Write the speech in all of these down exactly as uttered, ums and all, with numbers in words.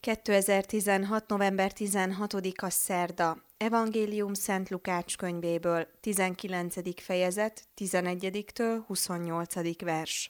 kétezer-tizenhat. november tizenhatodika szerda. Evangélium Szent Lukács könyvéből, tizenkilencedik fejezet, tizenegyediktől huszonnyolcadik vers.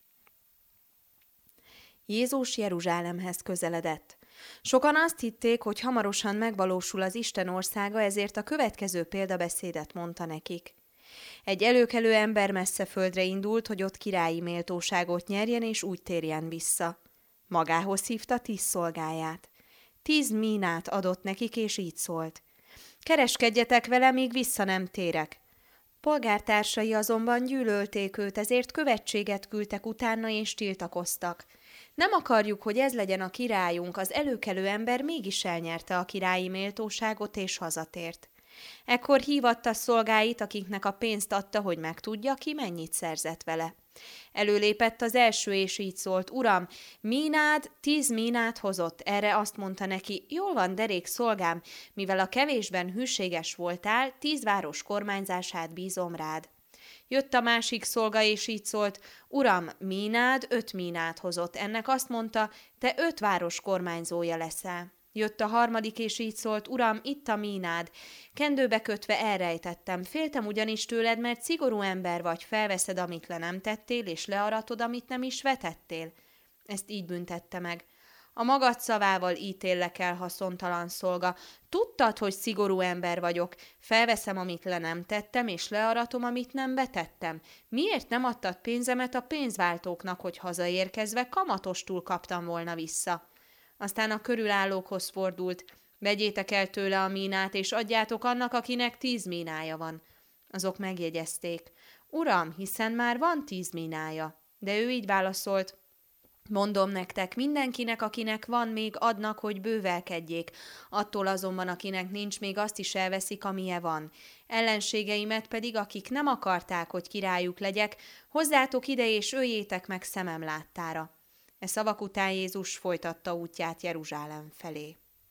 Jézus Jeruzsálemhez közeledett. Sokan azt hitték, hogy hamarosan megvalósul az Isten országa, ezért a következő példabeszédet mondta nekik. Egy előkelő ember messze földre indult, hogy ott királyi méltóságot nyerjen, és úgy térjen vissza. Magához hívta tíz szolgáját. Tíz mínát adott nekik, és így szólt. Kereskedjetek vele, míg vissza nem térek. Polgártársai azonban gyűlölték őt, ezért követséget küldtek utána, és tiltakoztak. Nem akarjuk, hogy ez legyen a királyunk, az előkelő ember mégis elnyerte a királyi méltóságot, és hazatért. Ekkor hívatta szolgáit, akiknek a pénzt adta, hogy megtudja, ki mennyit szerzett vele. Előlépett az első, és így szólt, Uram, mínád tíz mínát hozott. Erre azt mondta neki, jól van, derék szolgám, mivel a kevésben hűséges voltál, tíz város kormányzását bízom rád. Jött a másik szolga, és így szólt, Uram, mínád öt mínát hozott. Ennek azt mondta, te öt város kormányzója leszel. Jött a harmadik, és így szólt, Uram, itt a mínád. Kendőbe kötve elrejtettem. Féltem ugyanis tőled, mert szigorú ember vagy, felveszed, amit le nem tettél, és learatod, amit nem is vetettél. Ezt így büntette meg. A magad szavával ítéllek el, haszontalan szolga. Tudtad, hogy szigorú ember vagyok. Felveszem, amit le nem tettem, és learatom, amit nem vetettem. Miért nem adtad pénzemet a pénzváltóknak, hogy hazaérkezve kamatostul kaptam volna vissza? Aztán a körülállókhoz fordult, vegyétek el tőle a mínát, és adjátok annak, akinek tíz mínája van. Azok megjegyezték, Uram, hiszen már van tíz mínája. De ő így válaszolt, mondom nektek, mindenkinek, akinek van, még adnak, hogy bővelkedjék. Attól azonban, akinek nincs, még azt is elveszik, amilyen van. Ellenségeimet pedig, akik nem akarták, hogy királyuk legyek, hozzátok ide, és öljétek meg szemem láttára. E szavak után Jézus folytatta útját Jeruzsálem felé.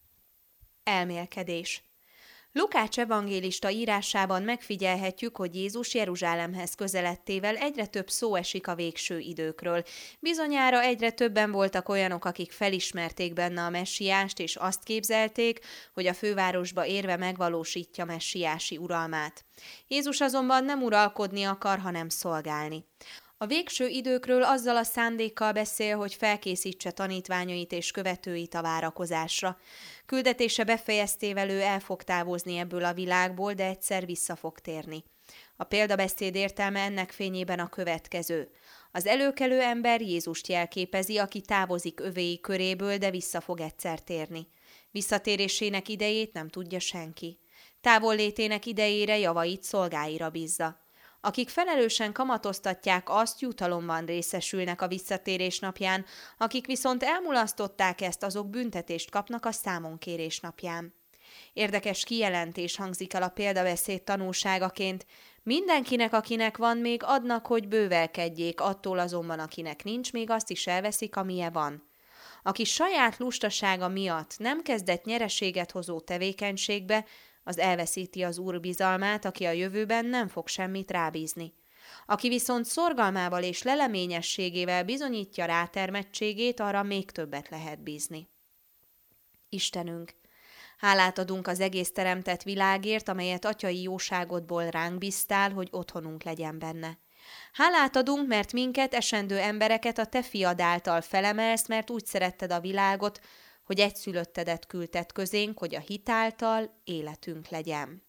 Elmélkedés. Lukács evangélista írásában megfigyelhetjük, hogy Jézus Jeruzsálemhez közeledtével egyre több szó esik a végső időkről. Bizonyára egyre többen voltak olyanok, akik felismerték benne a messiást, és azt képzelték, hogy a fővárosba érve megvalósítja messiási uralmát. Jézus azonban nem uralkodni akar, hanem szolgálni. A végső időkről azzal a szándékkal beszél, hogy felkészítse tanítványait és követőit a várakozásra. Küldetése befejeztével ő el fog távozni ebből a világból, de egyszer vissza fog térni. A példabeszéd értelme ennek fényében a következő. Az előkelő ember Jézust jelképezi, aki távozik övéi köréből, de vissza fog egyszer térni. Visszatérésének idejét nem tudja senki. Távollétének idejére javait szolgáira bízza. Akik felelősen kamatoztatják, azt jutalomban részesülnek a visszatérés napján, akik viszont elmulasztották ezt, azok büntetést kapnak a számonkérés napján. Érdekes kijelentés hangzik el a példabeszéd tanúságaként. Mindenkinek, akinek van, még adnak, hogy bővelkedjék, attól azonban, akinek nincs, még azt is elveszik, amilyen van. Aki saját lustasága miatt nem kezdett nyereséget hozó tevékenységbe, az elveszíti az Úr bizalmát, aki a jövőben nem fog semmit rábízni. Aki viszont szorgalmával és leleményességével bizonyítja rátermettségét, arra még többet lehet bízni. Istenünk, hálát adunk az egész teremtett világért, amelyet atyai jóságodból ránk bíztál, hogy otthonunk legyen benne. Hálát adunk, mert minket, esendő embereket a te fiad által felemelsz, mert úgy szeretted a világot, hogy egyszülöttedet küldted közénk, hogy a hit által életünk legyen.